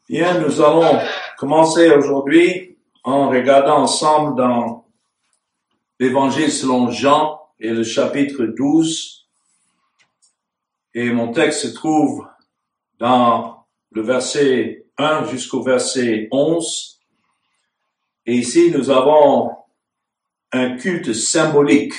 Bien, nous allons commencer aujourd'hui en regardant ensemble dans l'Évangile selon Jean et le chapitre 12. Et mon texte se trouve dans le verset 1 jusqu'au verset 11. Et ici, nous avons un culte symbolique.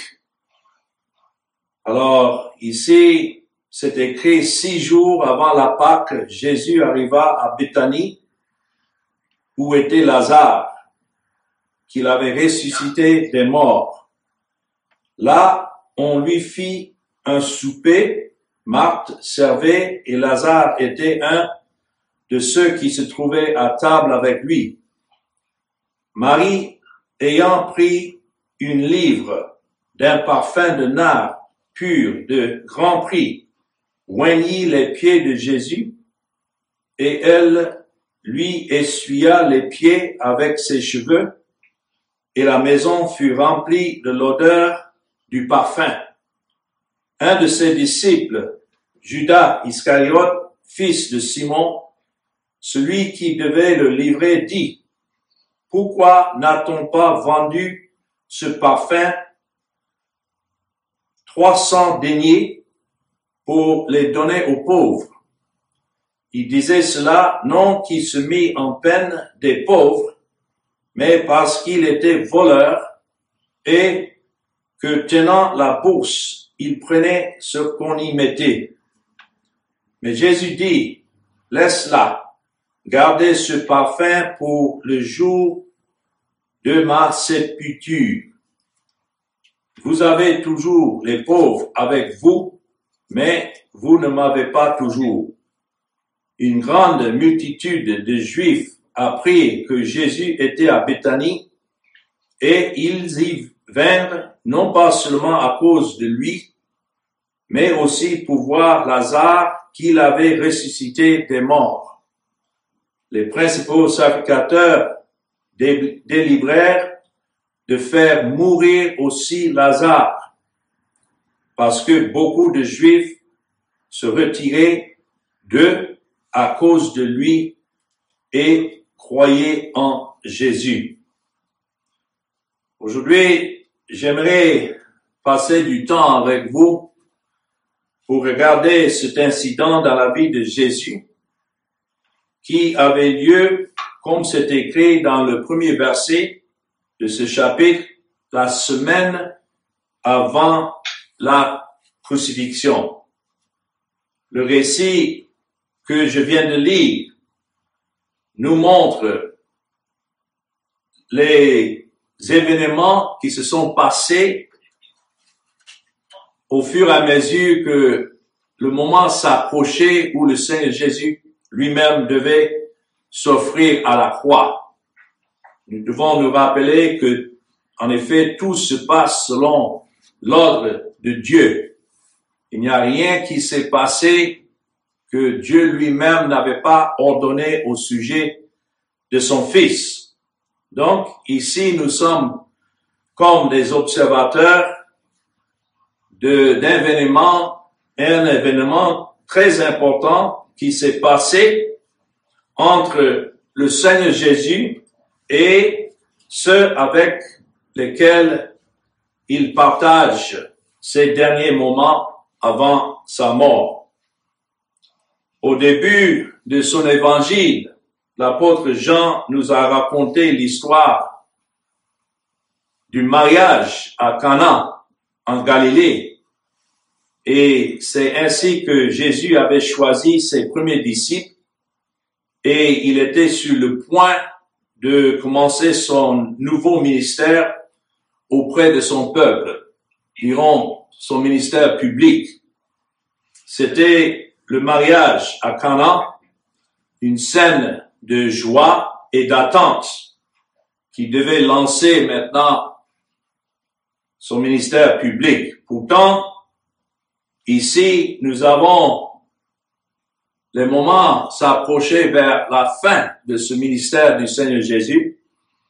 Alors, ici, c'est écrit 6 jours avant la Pâque, Jésus arriva à Béthanie, où était Lazare, qu'il avait ressuscité des morts. Là, on lui fit un souper, Marthe servait et Lazare était un de ceux qui se trouvaient à table avec lui. Marie, ayant pris une livre d'un parfum de nard pur de grand prix, oignit les pieds de Jésus, et elle lui essuya les pieds avec ses cheveux, et la maison fut remplie de l'odeur du parfum. Un de ses disciples, Judas Iscariote, fils de Simon, celui qui devait le livrer, dit: « Pourquoi n'a-t-on pas vendu ce parfum 300 deniers pour les donner aux pauvres? » Il disait cela non qu'il se mit en peine des pauvres, mais parce qu'il était voleur et que, tenant la bourse, il prenait ce qu'on y mettait. Mais Jésus dit: « Laisse-la, gardez ce parfum pour le jour de ma sépulture. Vous avez toujours les pauvres avec vous, mais vous ne m'avez pas toujours. » Une grande multitude de Juifs apprit que Jésus était à Béthanie, et ils y vinrent non pas seulement à cause de lui, mais aussi pour voir Lazare qu'il avait ressuscité des morts. Les principaux sacrificateurs délibérèrent de faire mourir aussi Lazare, parce que beaucoup de Juifs se retiraient d'eux à cause de lui et croyaient en Jésus. Aujourd'hui, j'aimerais passer du temps avec vous pour regarder cet incident dans la vie de Jésus qui avait lieu, comme c'est écrit dans le premier verset de ce chapitre, la semaine avant la crucifixion. Le récit que je viens de lire nous montre les événements qui se sont passés au fur et à mesure que le moment s'approchait où le Seigneur Jésus lui-même devait s'offrir à la croix. Nous devons nous rappeler que, en effet, tout se passe selon l'ordre de Dieu. Il n'y a rien qui s'est passé que Dieu lui-même n'avait pas ordonné au sujet de son Fils. Donc, ici, nous sommes comme des observateurs d'un événement, un événement très important qui s'est passé entre le Seigneur Jésus et ceux avec lesquels il partage ces derniers moments avant sa mort. Au début de son évangile, l'apôtre Jean nous a raconté l'histoire du mariage à Cana, en Galilée. Et c'est ainsi que Jésus avait choisi ses premiers disciples et il était sur le point de commencer son nouveau ministère auprès de son peuple, dirons son ministère public. C'était le mariage à Cana, une scène de joie et d'attente qui devait lancer maintenant son ministère public. Pourtant, ici, nous avons les moments s'approcher vers la fin de ce ministère du Seigneur Jésus.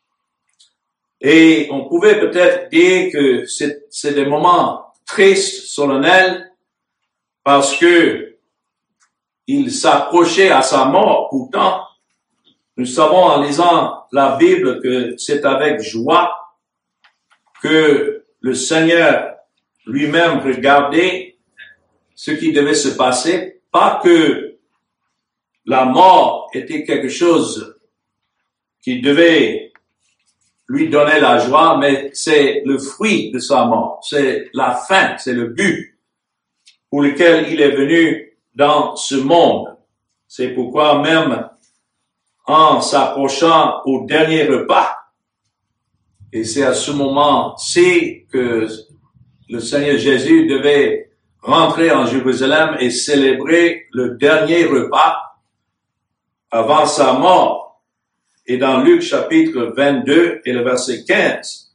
Et on pouvait peut-être dire que c'est des moments tristes, solennels, parce que il s'approchait à sa mort. Pourtant, Nous savons en lisant la Bible que c'est avec joie que le Seigneur lui-même regardait ce qui devait se passer. Pas que la mort était quelque chose qui devait lui donner la joie, mais c'est le fruit de sa mort. C'est la fin, c'est le but pour lequel il est venu dans ce monde. C'est pourquoi même en s'approchant au dernier repas, et c'est à ce moment-ci que le Seigneur Jésus devait rentrer en Jérusalem et célébrer le dernier repas avant sa mort. Et dans Luc chapitre 22 et le verset 15,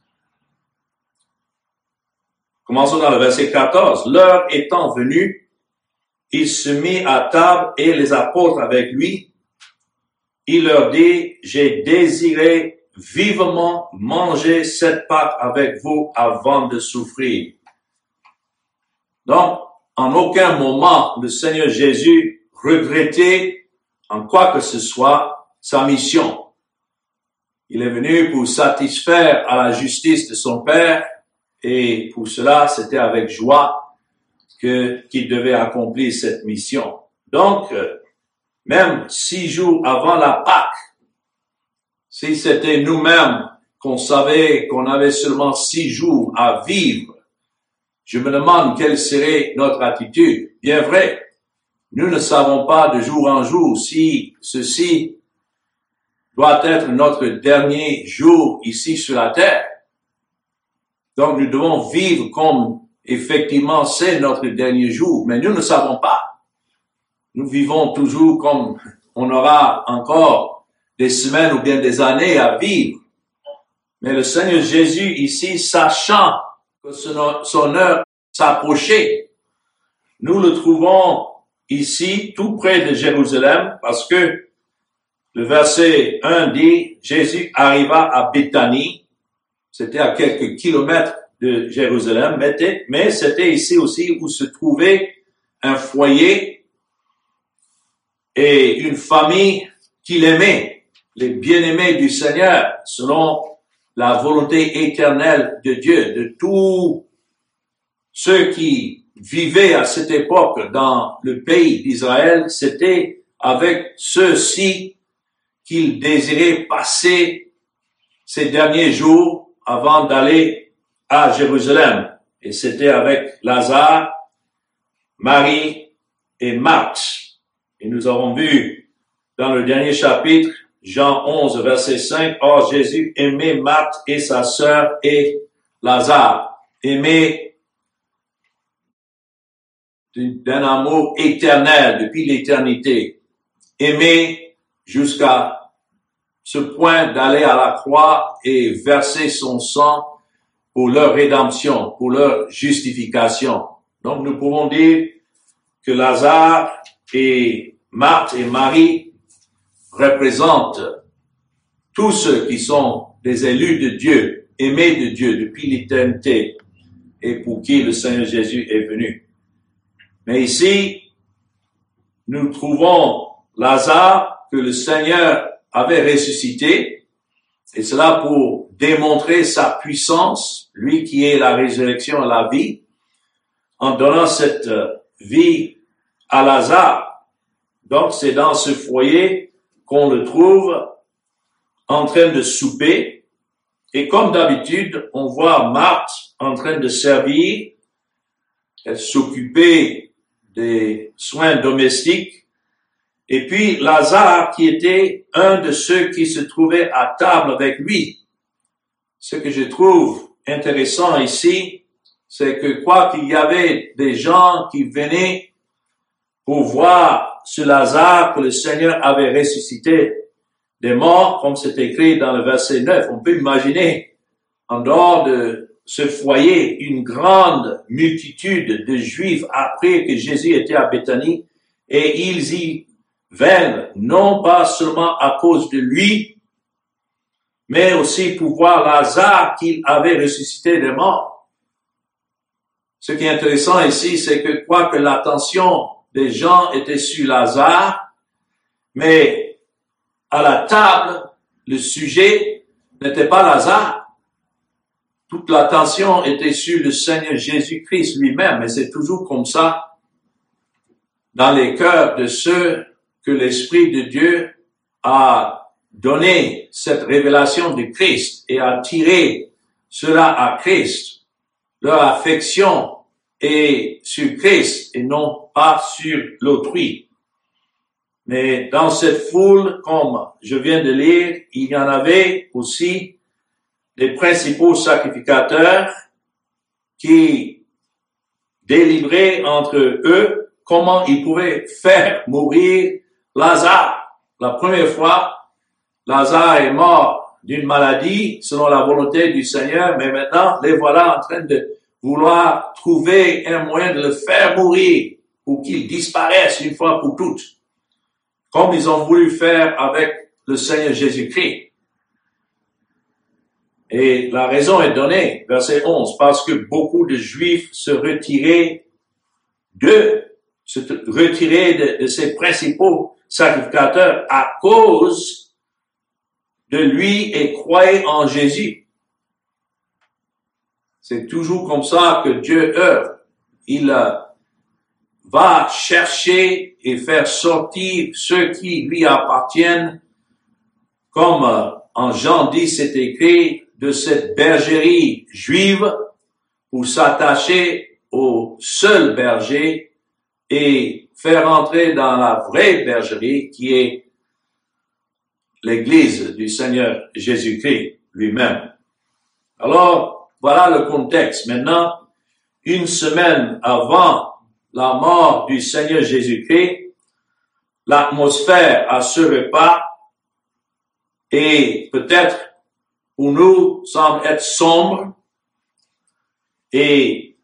commençons dans le verset 14. L'heure étant venue, il se mit à table et les apôtres avec lui. Il leur dit, j'ai désiré vivement manger cette Pâque avec vous avant de souffrir. Donc, en aucun moment, le Seigneur Jésus regrettait en quoi que ce soit sa mission. Il est venu pour satisfaire à la justice de son Père et pour cela, c'était avec joie qu'il devait accomplir cette mission. Donc, même 6 jours avant la Pâque, si c'était nous-mêmes qu'on savait qu'on avait seulement 6 jours à vivre, je me demande quelle serait notre attitude. Bien vrai, nous ne savons pas de jour en jour si ceci doit être notre dernier jour ici sur la terre. Donc nous devons vivre comme effectivement c'est notre dernier jour, mais nous ne savons pas. Nous vivons toujours comme on aura encore des semaines ou bien des années à vivre. Mais le Seigneur Jésus ici, sachant que son heure s'approchait, nous le trouvons ici tout près de Jérusalem parce que le verset 1 dit, Jésus arriva à Béthanie, c'était à quelques kilomètres de Jérusalem, mais c'était ici aussi où se trouvait un foyer et une famille qu'il aimait, les bien-aimés du Seigneur, selon la volonté éternelle de Dieu, de tous ceux qui vivaient à cette époque dans le pays d'Israël, c'était avec ceux-ci qu'il désirait passer ces derniers jours avant d'aller à Jérusalem. Et c'était avec Lazare, Marie et Marthe. Et nous avons vu dans le dernier chapitre, Jean 11, verset 5, « Or Jésus aimait Marthe et sa sœur et Lazare. » Aimait d'un amour éternel depuis l'éternité. Aimait jusqu'à ce point d'aller à la croix et verser son sang pour leur rédemption, pour leur justification. Donc nous pouvons dire que Lazare et Marthe et Marie représentent tous ceux qui sont des élus de Dieu, aimés de Dieu depuis l'éternité et pour qui le Seigneur Jésus est venu. Mais ici, nous trouvons Lazare que le Seigneur avait ressuscité, et cela pour démontrer sa puissance, lui qui est la résurrection et la vie, en donnant cette vie à Lazare. Donc c'est dans ce foyer qu'on le trouve en train de souper, et comme d'habitude, on voit Marthe en train de servir, elle s'occupait des soins domestiques, et puis Lazare qui était un de ceux qui se trouvaient à table avec lui. Ce que je trouve intéressant ici, c'est que quoi qu'il y avait des gens qui venaient pour voir ce Lazare que le Seigneur avait ressuscité des morts, comme c'est écrit dans le verset 9. On peut imaginer, en dehors de ce foyer, une grande multitude de Juifs après que Jésus était à Béthanie, et ils y vinrent, non pas seulement à cause de lui, mais aussi pour voir Lazare qu'il avait ressuscité des morts. Ce qui est intéressant ici, c'est que quoique l'attention des gens était sur Lazare, mais à la table, le sujet n'était pas Lazare. Toute l'attention était sur le Seigneur Jésus-Christ lui-même, et c'est toujours comme ça dans les cœurs de ceux que l'Esprit de Dieu a donné cette révélation de Christ et a tiré cela à Christ. Leur affection est sur Christ et non pas sur l'autrui. Mais dans cette foule, comme je viens de lire, il y en avait aussi les principaux sacrificateurs qui délibéraient entre eux comment ils pouvaient faire mourir Lazare. La première fois, Lazare est mort d'une maladie selon la volonté du Seigneur, mais maintenant, les voilà en train de vouloir trouver un moyen de le faire mourir pour qu'il disparaisse une fois pour toutes, comme ils ont voulu faire avec le Seigneur Jésus-Christ. Et la raison est donnée, verset 11, parce que beaucoup de Juifs se retiraient de ses principaux sacrificateurs à cause de lui et croyaient en Jésus. C'est toujours comme ça que Dieu œuvre. Il va chercher et faire sortir ceux qui lui appartiennent, comme en Jean 10 c'est écrit, de cette bergerie juive pour s'attacher au seul berger et faire entrer dans la vraie bergerie qui est l'Église du Seigneur Jésus-Christ lui-même. Alors, voilà le contexte. Maintenant, une semaine avant la mort du Seigneur Jésus-Christ, l'atmosphère à ce repas est peut-être pour nous semble être sombre et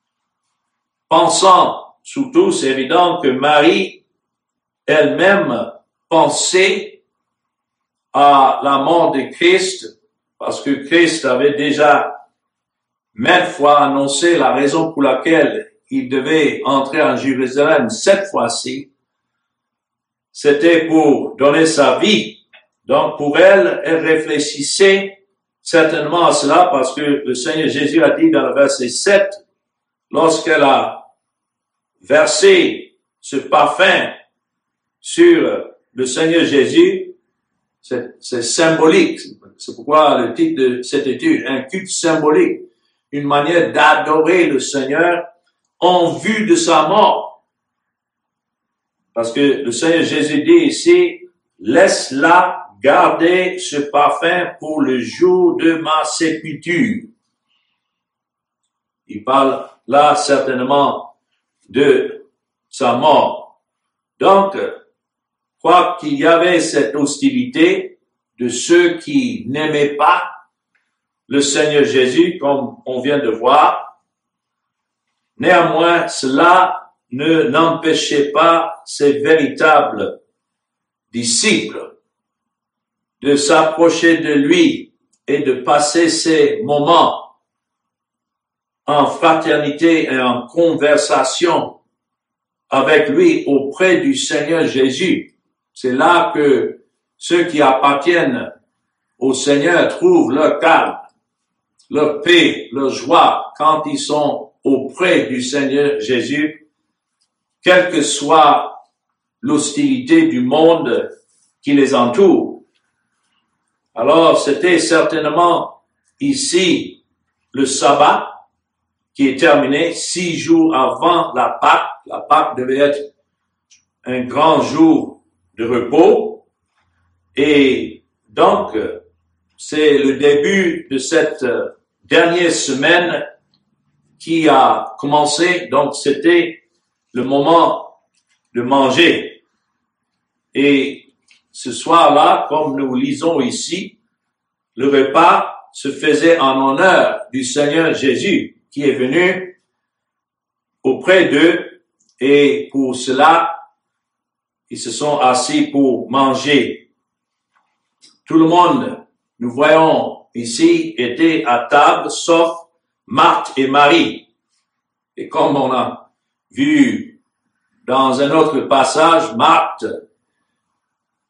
pensant surtout, c'est évident que Marie elle-même pensait à la mort de Christ parce que Christ avait déjà maintes fois annoncé la raison pour laquelle il devait entrer en Jérusalem cette fois-ci. C'était pour donner sa vie. Donc pour elle, elle réfléchissait certainement à cela parce que le Seigneur Jésus a dit dans le verset 7, lorsqu'elle a versé ce parfum sur le Seigneur Jésus, c'est symbolique. C'est pourquoi le titre de cette étude, un culte symbolique, une manière d'adorer le Seigneur en vue de sa mort. Parce que le Seigneur Jésus dit ici, laisse-la garder ce parfum pour le jour de ma sépulture. Il parle là certainement de sa mort. Donc, quoi qu'il y avait cette hostilité de ceux qui n'aimaient pas le Seigneur Jésus, comme on vient de voir, néanmoins, cela n'empêchait pas ses véritables disciples de s'approcher de lui et de passer ces moments en fraternité et en conversation avec lui auprès du Seigneur Jésus. C'est là que ceux qui appartiennent au Seigneur trouvent leur calme, leur paix, leur joie quand ils sont auprès du Seigneur Jésus, quelle que soit l'hostilité du monde qui les entoure. Alors, c'était certainement ici le sabbat qui est terminé 6 jours avant la Pâque. La Pâque devait être un grand jour de repos. Et donc, c'est le début de cette dernière semaine qui a commencé. Donc, c'était le moment de manger. Et ce soir-là, comme nous lisons ici, le repas se faisait en honneur du Seigneur Jésus qui est venu auprès d'eux et pour cela, ils se sont assis pour manger. Tout le monde, nous voyons ici, était à table sauf Marthe et Marie. Et comme on a vu dans un autre passage, Marthe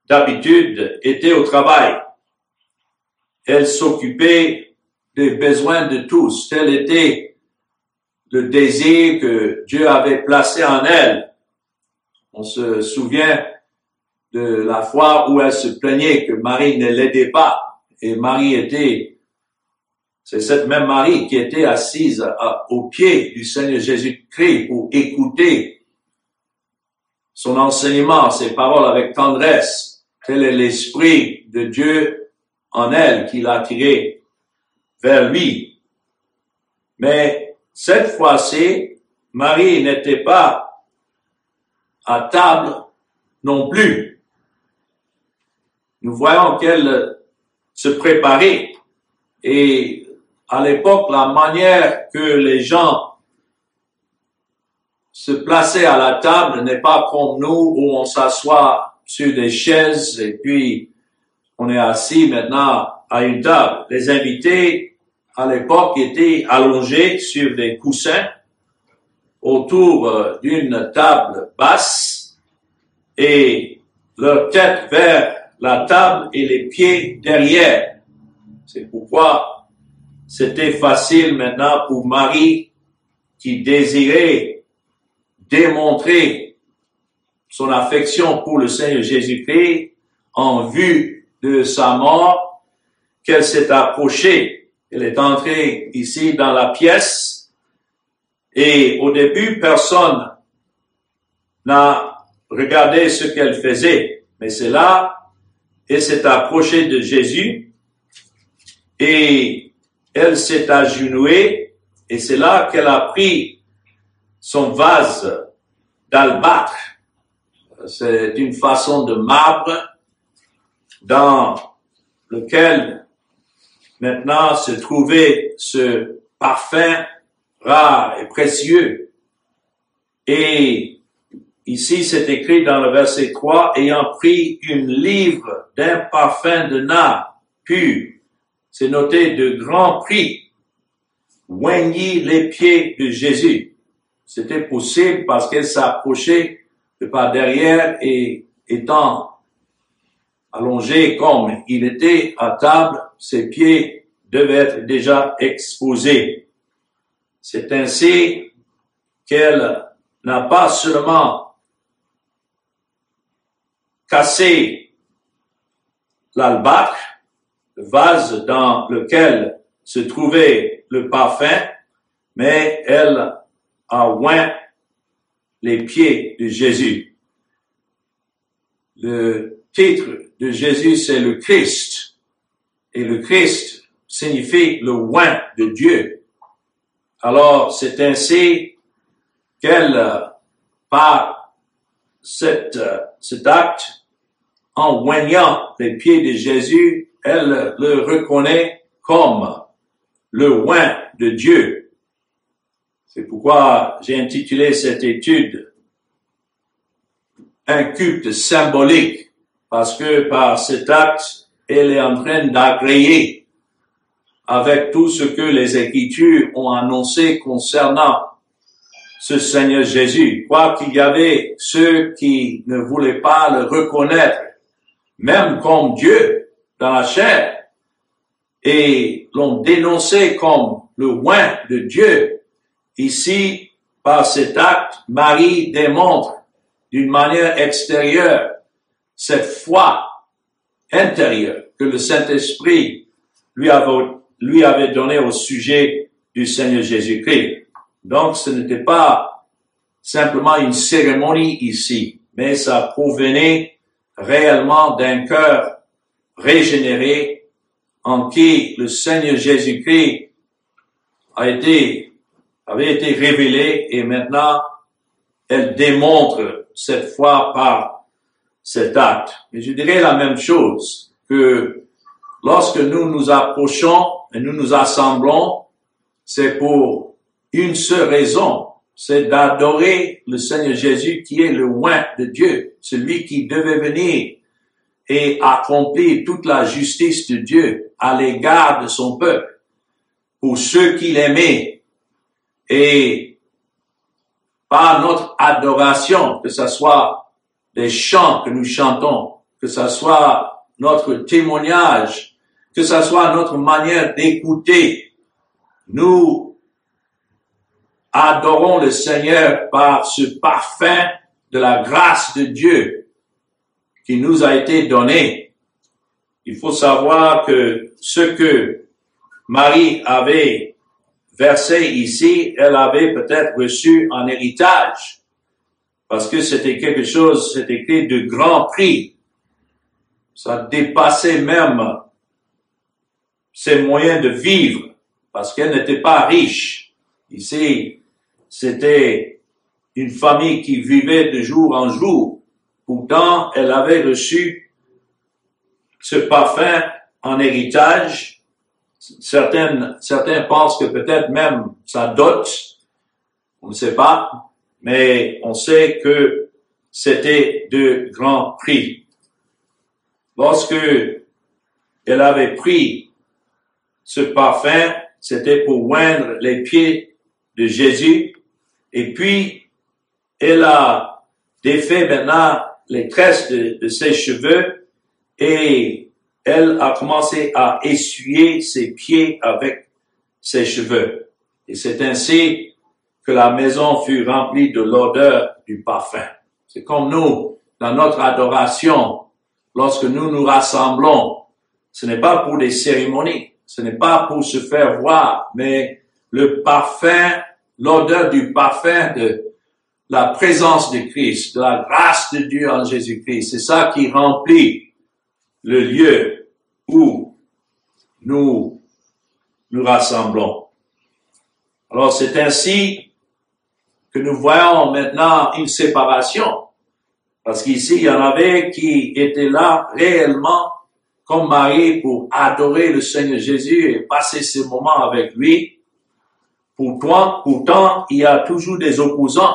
d'habitude, était au travail. Elle s'occupait des besoins de tous. Tel était le désir que Dieu avait placé en elle. On se souvient de la fois où elle se plaignait que Marie ne l'aidait pas. Et c'est cette même Marie qui était assise au pied du Seigneur Jésus-Christ pour écouter son enseignement, ses paroles avec tendresse. Tel est l'Esprit de Dieu en elle qui l'a tiré vers lui. Mais cette fois-ci, Marie n'était pas à table non plus. Nous voyons qu'elle se préparait et à l'époque, la manière que les gens se plaçaient à la table n'est pas comme nous où on s'assoit sur des chaises et puis on est assis maintenant à une table. Les invités à l'époque étaient allongés sur des coussins autour d'une table basse et leur tête vers la table et les pieds derrière. C'est pourquoi c'était facile maintenant pour Marie qui désirait démontrer son affection pour le Seigneur Jésus-Christ en vue de sa mort, qu'elle s'est approchée. Elle est entrée ici dans la pièce et au début, personne n'a regardé ce qu'elle faisait. Mais c'est là, elle s'est approchée de Jésus et elle s'est agenouillée et c'est là qu'elle a pris son vase d'albâtre. C'est une façon de marbre dans lequel maintenant se trouvait ce parfum rare et précieux. Et ici, c'est écrit dans le verset 3, ayant pris une livre d'un parfum de nard pur, c'est noté de grand prix, oignit les pieds de Jésus. C'était possible parce qu'elle s'approchait de par derrière et étant allongé comme il était à table, ses pieds devaient être déjà exposés. C'est ainsi qu'elle n'a pas seulement cassé l'albâtre, le vase dans lequel se trouvait le parfum, mais elle a oint les pieds de Jésus. Le titre de Jésus, c'est le Christ. Et le Christ signifie le oint de Dieu. Alors, c'est ainsi qu'elle, par cet acte, en oignant les pieds de Jésus, elle le reconnaît comme le oint de Dieu. C'est pourquoi j'ai intitulé cette étude un culte symbolique, parce que par cet acte, elle est en train d'agréer avec tout ce que les Écritures ont annoncé concernant ce Seigneur Jésus. Quoi qu'il y avait ceux qui ne voulaient pas le reconnaître, même comme Dieu dans la chair, et l'ont dénoncé comme le oint de Dieu. Ici, par cet acte, Marie démontre d'une manière extérieure cette foi intérieure que le Saint-Esprit lui avait donnée au sujet du Seigneur Jésus-Christ. Donc, ce n'était pas simplement une cérémonie ici, mais ça provenait réellement d'un cœur régénéré en qui le Seigneur Jésus-Christ avait été révélé et maintenant elle démontre cette foi par cet acte. Mais je dirais la même chose, que lorsque nous nous approchons et nous nous assemblons, c'est pour une seule raison, c'est d'adorer le Seigneur Jésus qui est le oint de Dieu, celui qui devait venir et accomplir toute la justice de Dieu à l'égard de son peuple, pour ceux qui l'aimaient. Et par notre adoration, que ce soit des chants que nous chantons, que ça soit notre témoignage, que ça soit notre manière d'écouter, nous adorons le Seigneur par ce parfum de la grâce de Dieu qui nous a été donné. Il faut savoir que ce que Marie avait versé ici, elle avait peut-être reçu en héritage, parce que c'était quelque chose, c'était de grand prix. Ça dépassait même ses moyens de vivre, parce qu'elle n'était pas riche. Ici, c'était une famille qui vivait de jour en jour. Pourtant, elle avait reçu ce parfum en héritage. Certains pensent que peut-être même sa dot, on ne sait pas, mais on sait que c'était de grand prix. Lorsque elle avait pris ce parfum, c'était pour oindre les pieds de Jésus, et puis elle a défait maintenant les tresses de ses cheveux, et elle a commencé à essuyer ses pieds avec ses cheveux. Et c'est ainsi que la maison fut remplie de l'odeur du parfum. C'est comme nous, dans notre adoration, lorsque nous nous rassemblons, ce n'est pas pour des cérémonies, ce n'est pas pour se faire voir, mais le parfum, l'odeur du parfum de la présence de Christ, de la grâce de Dieu en Jésus-Christ, c'est ça qui remplit le lieu où nous nous rassemblons. Alors c'est ainsi que nous voyons maintenant une séparation. Parce qu'ici, il y en avait qui étaient là réellement comme Marie pour adorer le Seigneur Jésus et passer ces moments avec lui. Pourtant, il y a toujours des opposants.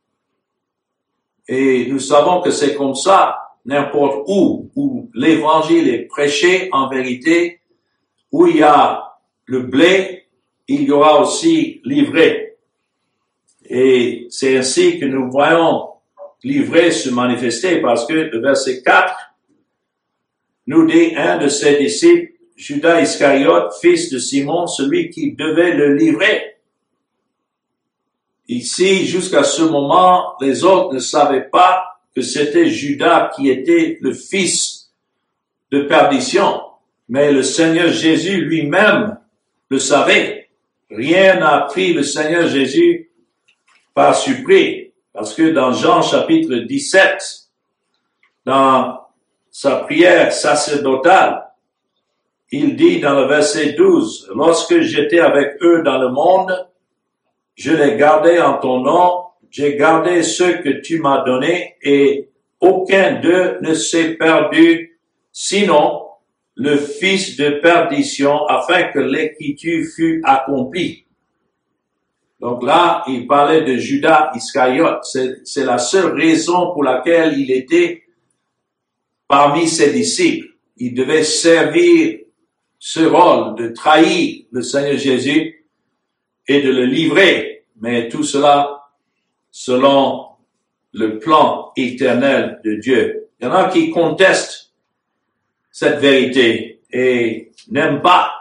Et nous savons que c'est comme ça, n'importe où l'évangile est prêché en vérité, où il y a le blé, il y aura aussi l'ivraie. Et c'est ainsi que nous voyons l'ivraie se manifester, parce que le verset 4 nous dit un de ses disciples, Judas Iscariote, fils de Simon, celui qui devait le livrer. Ici, jusqu'à ce moment, les autres ne savaient pas que c'était Judas qui était le fils de perdition. Mais le Seigneur Jésus lui-même le savait. Rien n'a pris le Seigneur Jésus par surprise. Parce que dans Jean chapitre 17, dans sa prière sacerdotale, il dit dans le verset 12, « Lorsque j'étais avec eux dans le monde, je les gardais en ton nom, j'ai gardé ceux que tu m'as donnés, et aucun d'eux ne s'est perdu, sinon le fils de perdition, afin que l'écriture fût accomplie. » Donc là, il parlait de Judas Iscariote. C'est la seule raison pour laquelle il était parmi ses disciples. Il devait servir ce rôle de trahir le Seigneur Jésus et de le livrer. Mais tout cela selon le plan éternel de Dieu. Il y en a qui contestent cette vérité et n'aiment pas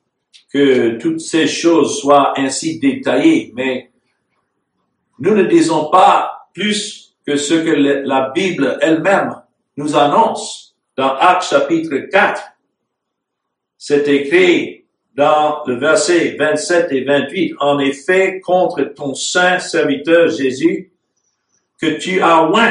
que toutes ces choses soient ainsi détaillées, mais nous ne disons pas plus que ce que la Bible elle-même nous annonce. Dans Actes chapitre 4, c'est écrit dans le verset 27 et 28, « En effet, contre ton saint serviteur Jésus, que tu as oint. »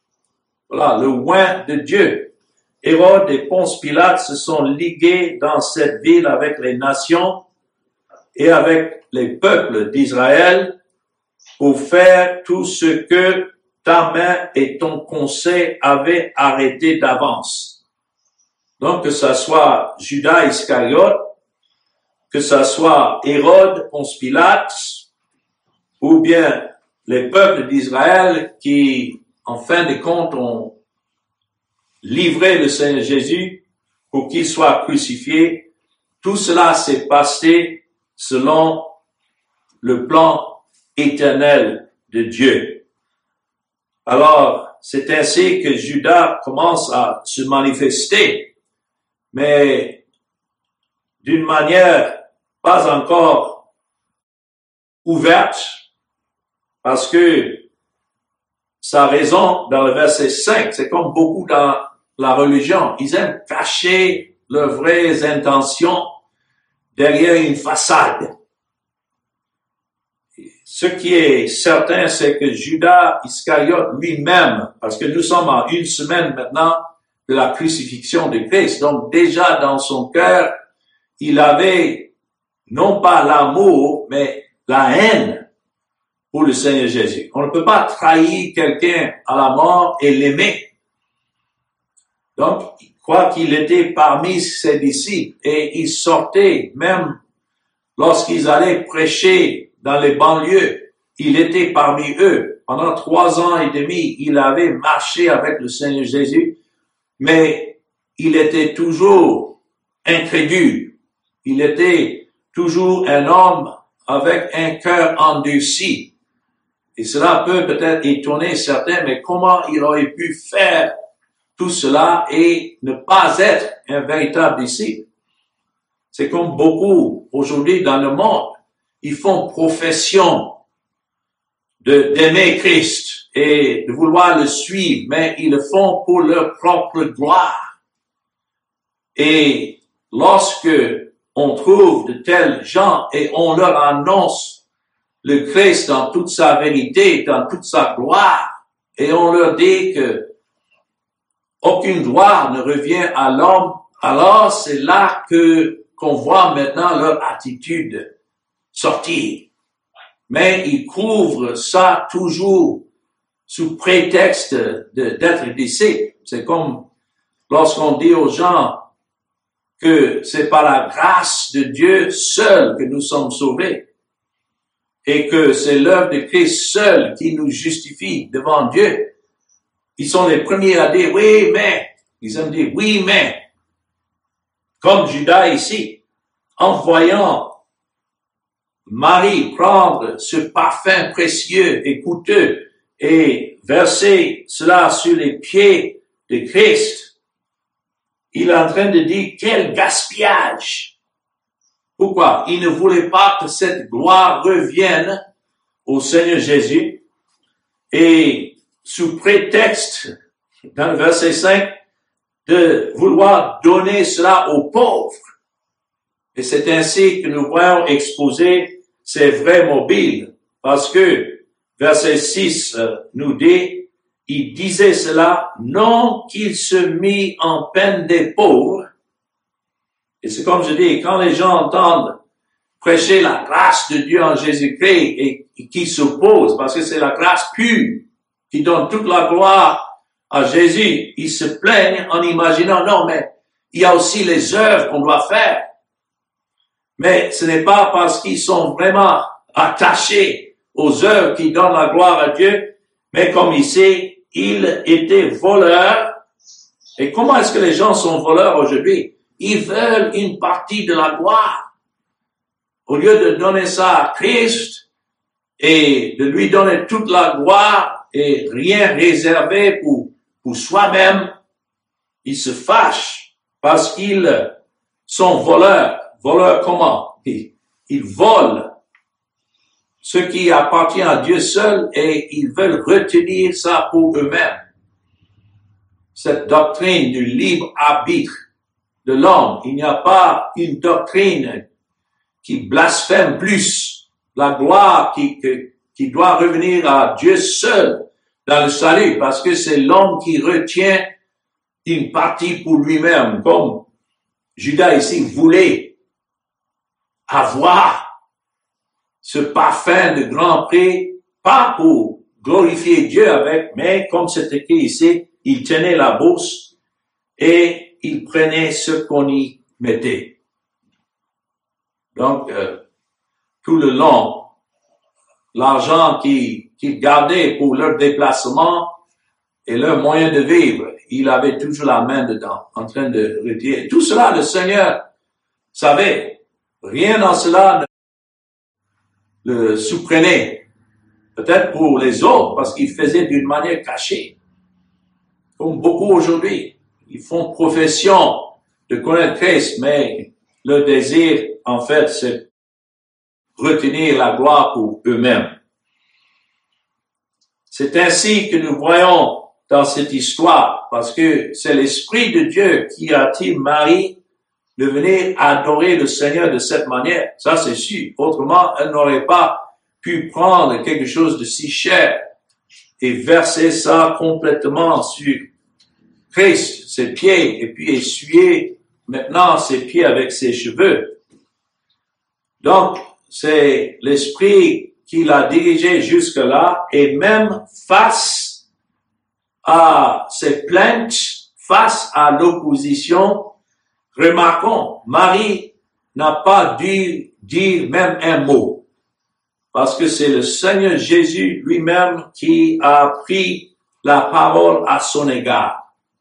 Voilà, le oint de Dieu. Hérode et Ponce Pilate se sont ligués dans cette ville avec les nations et avec les peuples d'Israël pour faire tout ce que ta main et ton conseil avaient arrêté d'avance. Donc, que ça soit Judas Iscariote, que ça soit Hérode, Ponce Pilate, ou bien les peuples d'Israël qui, en fin de compte, ont livré le Seigneur Jésus pour qu'il soit crucifié. Tout cela s'est passé selon le plan éternel de Dieu. Alors, c'est ainsi que Judas commence à se manifester, mais d'une manière pas encore ouverte, parce que sa raison dans le verset 5, c'est comme beaucoup dans la religion, ils aiment cacher leurs vraies intentions derrière une façade. Ce qui est certain, c'est que Judas Iscariote lui-même, parce que nous sommes à une semaine maintenant de la crucifixion de Christ, donc déjà dans son cœur, il avait non pas l'amour, mais la haine pour le Seigneur Jésus. On ne peut pas trahir quelqu'un à la mort et l'aimer. Donc, il croit qu'il était parmi ses disciples et il sortait, même lorsqu'ils allaient prêcher dans les banlieues, il était parmi eux. Pendant 3 ans et demi, il avait marché avec le Seigneur Jésus, mais il était toujours incrédule. Il était toujours un homme avec un cœur endurci. Et cela peut peut-être étonner certains, mais comment il aurait pu faire tout cela et ne pas être un véritable disciple? C'est comme beaucoup aujourd'hui dans le monde, ils font profession d'aimer Christ et de vouloir le suivre, mais ils le font pour leur propre gloire. Et lorsque on trouve de tels gens et on leur annonce le Christ dans toute sa vérité, dans toute sa gloire, et on leur dit que aucune gloire ne revient à l'homme, alors c'est là qu'on voit maintenant leur attitude sortir. Mais ils couvrent ça toujours sous prétexte d'être disciples. C'est comme lorsqu'on dit aux gens que c'est par la grâce de Dieu seul que nous sommes sauvés et que c'est l'œuvre de Christ seul qui nous justifie devant Dieu. Ils sont les premiers à dire oui, mais. Ils aiment dire oui, mais. Comme Judas ici, en voyant Marie prendre ce parfum précieux et coûteux et verser cela sur les pieds de Christ, il est en train de dire quel gaspillage. Pourquoi? Il ne voulait pas que cette gloire revienne au Seigneur Jésus et sous prétexte, dans le verset 5, de vouloir donner cela aux pauvres. Et c'est ainsi que nous voyons exposer ces vrais mobiles, parce que verset 6 nous dit, il disait cela, non qu'il se mit en peine des pauvres. Et c'est comme je dis, quand les gens entendent prêcher la grâce de Dieu en Jésus-Christ et qui s'opposent, parce que c'est la grâce pure qui donne toute la gloire à Jésus, ils se plaignent en imaginant, non, mais il y a aussi les œuvres qu'on doit faire. Mais ce n'est pas parce qu'ils sont vraiment attachés aux œuvres qui donnent la gloire à Dieu, mais comme ici, ils étaient voleurs. Et comment est-ce que les gens sont voleurs aujourd'hui? Ils veulent une partie de la gloire. Au lieu de donner ça à Christ et de lui donner toute la gloire et rien réservé pour soi-même, ils se fâchent parce qu'ils sont voleurs. Voleurs comment? Ils volent ce qui appartient à Dieu seul et ils veulent retenir ça pour eux-mêmes. Cette doctrine du libre arbitre de l'homme, il n'y a pas une doctrine qui blasphème plus la gloire qui doit revenir à Dieu seul dans le salut, parce que c'est l'homme qui retient une partie pour lui-même, comme Judas ici voulait avoir ce parfum de grand prix, pas pour glorifier Dieu avec, mais comme c'est écrit ici, il tenait la bourse et il prenait ce qu'on y mettait. Donc, tout le long, l'argent qu'ils gardaient pour leur déplacement et leur moyen de vivre, il avait toujours la main dedans, en train de retirer. Tout cela, le Seigneur savait. Rien dans cela ne le surprenait. Peut-être pour les autres, parce qu'il faisait d'une manière cachée. comme beaucoup aujourd'hui. Ils font profession de connaître Christ, mais leur désir, en fait, c'est retenir la gloire pour eux-mêmes. C'est ainsi que nous voyons dans cette histoire, parce que c'est l'Esprit de Dieu qui attire Marie de venir adorer le Seigneur de cette manière. Ça, c'est sûr. Autrement, elle n'aurait pas pu prendre quelque chose de si cher et verser ça complètement sur Christ, ses pieds, et puis essuyer maintenant ses pieds avec ses cheveux. Donc, c'est l'Esprit qui l'a dirigé jusque-là, et même face à ses plaintes, face à l'opposition, remarquons, Marie n'a pas dû dire même un mot, parce que c'est le Seigneur Jésus lui-même qui a pris la parole à son égard.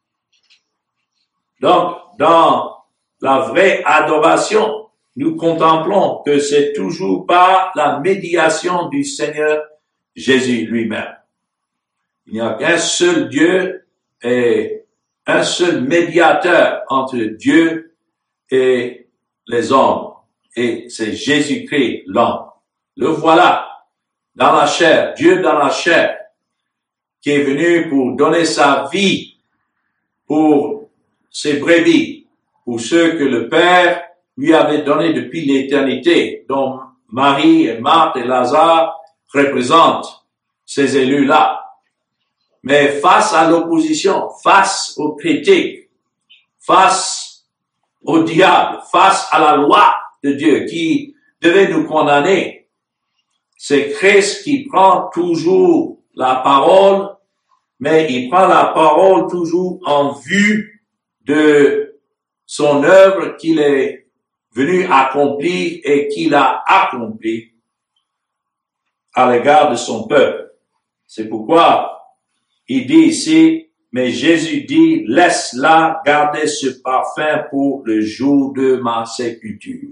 Donc, dans la vraie adoration, nous contemplons que c'est toujours par la médiation du Seigneur Jésus lui-même. Il n'y a qu'un seul Dieu et un seul médiateur entre Dieu et les hommes. Et c'est Jésus-Christ, l'homme. Le voilà, dans la chair, Dieu dans la chair, qui est venu pour donner sa vie pour ses brebis, pour ceux que le Père lui avait donné depuis l'éternité, dont Marie et Marthe et Lazare représentent ces élus-là. Mais face à l'opposition, face aux critiques, face au diable, face à la loi de Dieu qui devait nous condamner, c'est Christ qui prend toujours la parole, mais il prend la parole toujours en vue de son œuvre qu'il est venu accomplir et qu'il a accompli à l'égard de son peuple. C'est pourquoi il dit ici, mais Jésus dit, laisse-la garder ce parfum pour le jour de ma sépulture.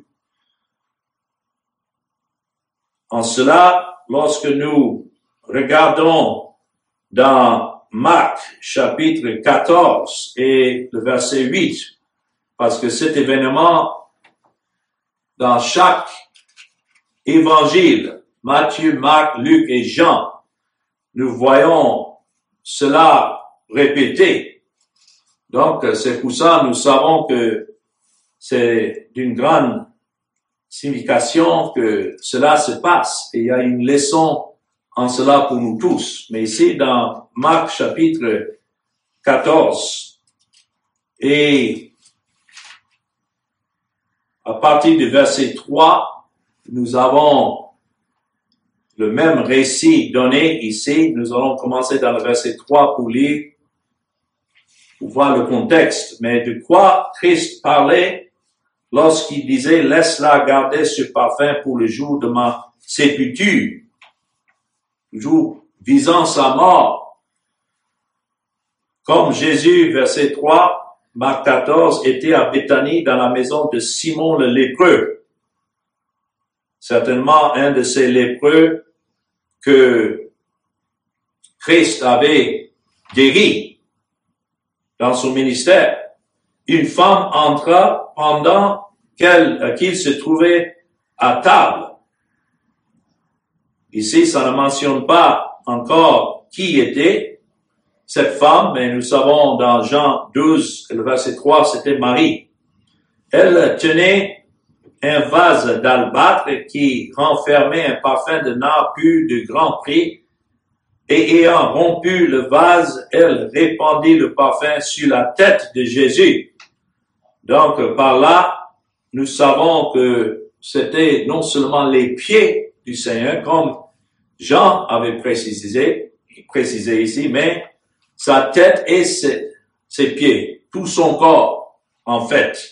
En cela, lorsque nous regardons dans Marc chapitre 14 et le verset 8, parce que cet événement, dans chaque évangile, Matthieu, Marc, Luc et Jean, nous voyons cela répété. Donc, c'est pour ça nous savons que c'est d'une grande signification que cela se passe. Et il y a une leçon en cela pour nous tous. Mais ici, dans Marc chapitre 14, et à partir du verset 3, nous avons le même récit donné ici. Nous allons commencer dans le verset 3 pour lire, pour voir le contexte. Mais de quoi Christ parlait lorsqu'il disait « Laisse-la garder ce parfum pour le jour de ma sépulture », toujours visant sa mort. Comme Jésus, verset 3, Marc 14, était à Béthanie dans la maison de Simon le lépreux. Certainement un de ces lépreux que Christ avait guéri dans son ministère. Une femme entra pendant qu'il se trouvait à table. Ici, ça ne mentionne pas encore qui était cette femme, mais nous savons dans Jean 12, le verset 3, c'était Marie. Elle tenait un vase d'albâtre qui renfermait un parfum de nard pur de grand prix, et ayant rompu le vase, elle répandit le parfum sur la tête de Jésus. Donc, par là, nous savons que c'était non seulement les pieds du Seigneur, comme Jean avait précisé ici, mais sa tête et ses pieds, tout son corps, en fait.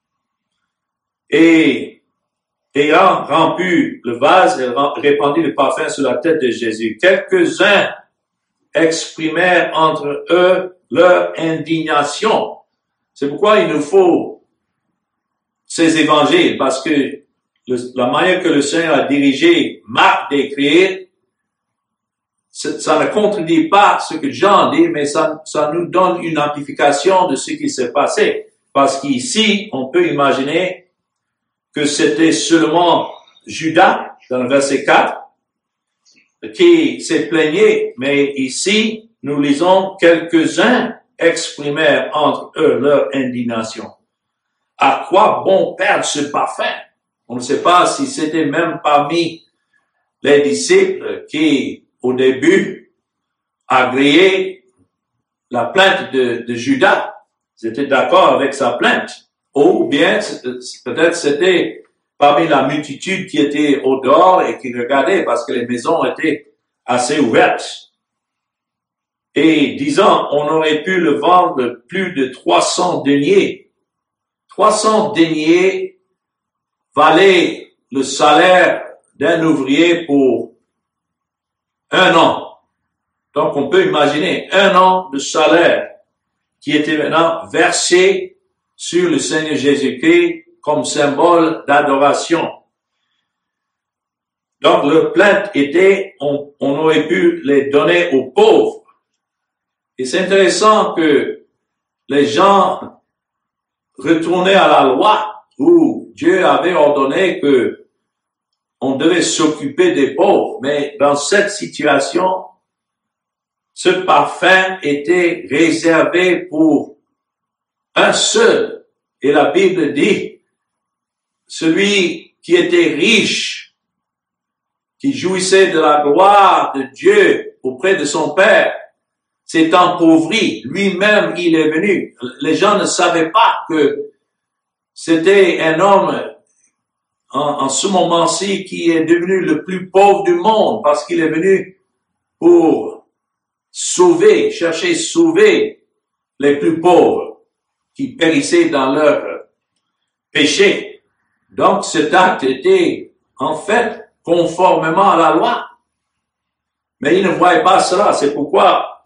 Et ayant rompu le vase, elle répandit le parfum sur la tête de Jésus. Quelques-uns exprimèrent entre eux leur indignation. C'est pourquoi il nous faut ces évangiles, parce que la manière que le Seigneur a dirigé Marc d'écrire, ça ne contredit pas ce que Jean dit, mais ça nous donne une amplification de ce qui s'est passé. Parce qu'ici, on peut imaginer que c'était seulement Judas, dans le verset 4, qui s'est plaigné, mais ici, nous lisons quelques-uns exprimèrent entre eux leur indignation. À quoi bon perdre ce parfum? On ne sait pas si c'était même parmi les disciples qui, au début, agréaient la plainte de Judas. Ils étaient d'accord avec sa plainte. Ou bien, peut-être c'était parmi la multitude qui était au dehors et qui regardait parce que les maisons étaient assez ouvertes. Et disant, on aurait pu le vendre plus de 300 deniers. 300 deniers valaient le salaire d'un ouvrier pour 1 an. Donc, on peut imaginer 1 an de salaire qui était maintenant versé sur le Seigneur Jésus-Christ comme symbole d'adoration. Donc, leur plainte était, on aurait pu les donner aux pauvres. Et c'est intéressant que les gens retournaient à la loi où Dieu avait ordonné que on devait s'occuper des pauvres. Mais dans cette situation, ce parfum était réservé pour un seul. Et la Bible dit, celui qui était riche, qui jouissait de la gloire de Dieu auprès de son Père, s'est empauvri. Lui-même, il est venu. Les gens ne savaient pas que c'était un homme en ce moment-ci qui est devenu le plus pauvre du monde parce qu'il est venu pour chercher sauver les plus pauvres qui périssaient dans leur péché. Donc cet acte était en fait conformément à la loi. Mais ils ne voyaient pas cela. C'est pourquoi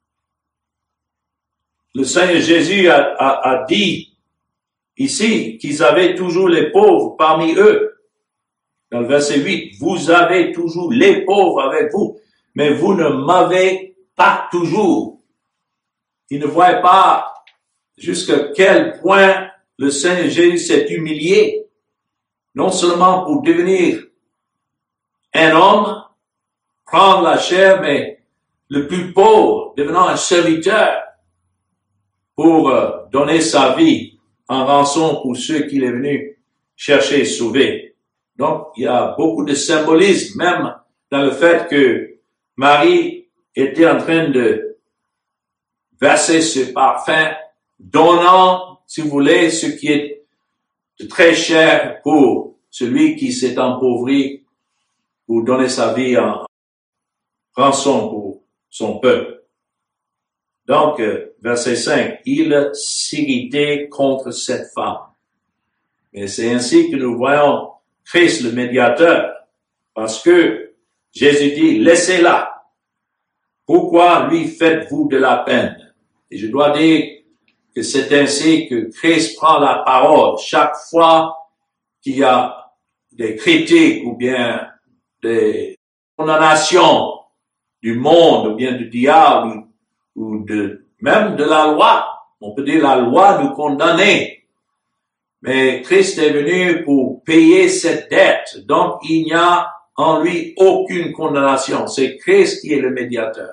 le Seigneur Jésus a dit ici qu'ils avaient toujours les pauvres parmi eux. Dans le verset 8, vous avez toujours les pauvres avec vous, mais vous ne m'avez pas toujours. Ils ne voyaient pas jusqu'à quel point le Seigneur Jésus s'est humilié, non seulement pour devenir un homme, prendre la chair, mais le plus pauvre, devenant un serviteur pour donner sa vie en rançon pour ceux qu'il est venu chercher et sauver. Donc, il y a beaucoup de symbolisme, même dans le fait que Marie était en train de verser ce parfum, donnant, si vous voulez, ce qui est de très cher pour celui qui s'est empauvri pour donner sa vie en rançon pour son peuple. Donc, verset 5, il s'irritait contre cette femme. Et c'est ainsi que nous voyons Christ le médiateur, parce que Jésus dit, laissez-la. Pourquoi lui faites-vous de la peine? Et je dois dire que c'est ainsi que Christ prend la parole chaque fois qu'il y a des critiques ou bien des condamnations du monde ou bien du diable ou même de la loi. On peut dire la loi nous condamnait. Mais Christ est venu pour payer cette dette. Donc, il n'y a en lui aucune condamnation. C'est Christ qui est le médiateur.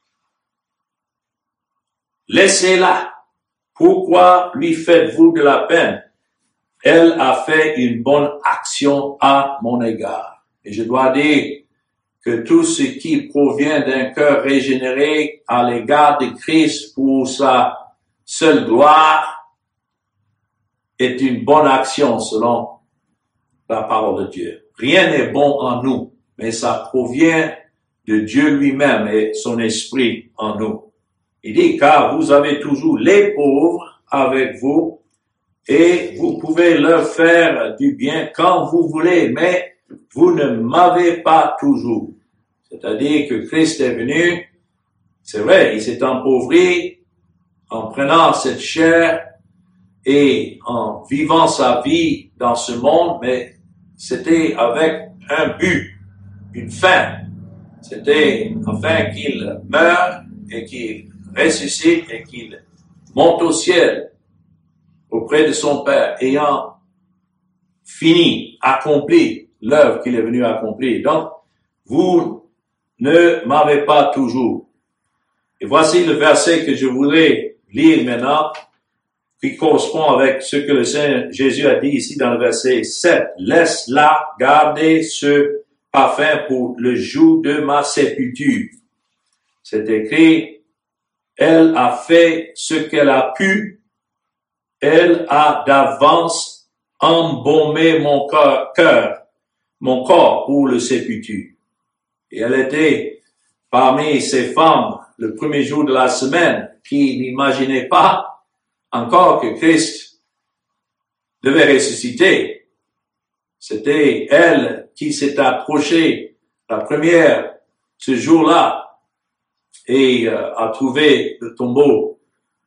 Laissez-la. Pourquoi lui faites-vous de la peine? Elle a fait une bonne action à mon égard. Et je dois dire que tout ce qui provient d'un cœur régénéré à l'égard de Christ pour sa seule gloire est une bonne action selon la parole de Dieu. Rien n'est bon en nous, mais ça provient de Dieu lui-même et son esprit en nous. Il dit, car vous avez toujours les pauvres avec vous et vous pouvez leur faire du bien quand vous voulez, mais vous ne m'avez pas toujours. C'est-à-dire que Christ est venu, c'est vrai, il s'est empauvri en prenant cette chair et en vivant sa vie dans ce monde, mais c'était avec un but, une fin. C'était afin qu'il meure et qu'il ressuscite et qu'il monte au ciel auprès de son Père, ayant fini, accompli l'œuvre qu'il est venu accomplir. Donc, vous ne m'avez pas toujours. Et voici le verset que je voudrais lire maintenant, qui correspond avec ce que le Seigneur Jésus a dit ici dans le verset 7. Laisse-la garder ce parfum pour le jour de ma sépulture. C'est écrit, elle a fait ce qu'elle a pu, elle a d'avance embaumé mon cœur, mon corps pour le sépulture. Et elle était parmi ces femmes le premier jour de la semaine qui n'imaginaient pas encore que Christ devait ressusciter. C'était elle qui s'est approchée la première ce jour-là et a trouvé le tombeau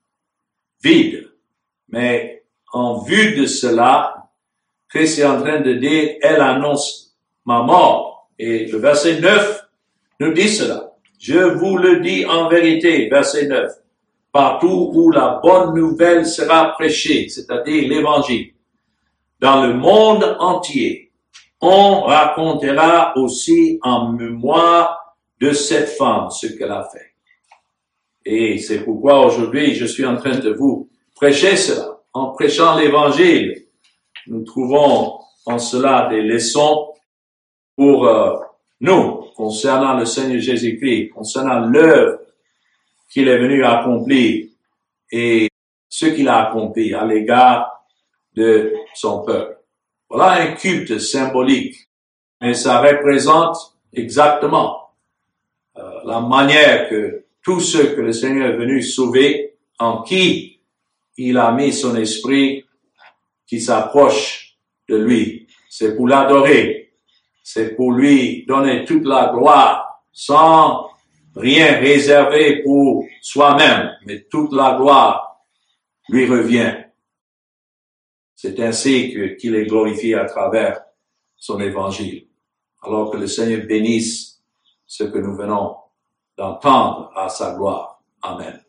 vide. Mais en vue de cela, Christ est en train de dire, elle annonce ma mort. Et le verset 9 nous dit cela. Je vous le dis en vérité, verset 9. Partout où la bonne nouvelle sera prêchée, c'est-à-dire l'évangile, dans le monde entier, on racontera aussi en mémoire de cette femme ce qu'elle a fait. Et c'est pourquoi aujourd'hui, je suis en train de vous prêcher cela. En prêchant l'évangile, nous trouvons en cela des leçons pour nous, concernant le Seigneur Jésus-Christ, concernant l'œuvre qu'il est venu accomplir et ce qu'il a accompli à l'égard de son peuple. Voilà un culte symbolique, mais ça représente exactement la manière que tous ceux que le Seigneur est venu sauver, en qui il a mis son esprit, qui s'approche de lui. C'est pour l'adorer, c'est pour lui donner toute la gloire, sans rien réservé pour soi-même, mais toute la gloire lui revient. C'est ainsi qu'il est glorifié à travers son évangile. Alors que le Seigneur bénisse ce que nous venons d'entendre à sa gloire. Amen.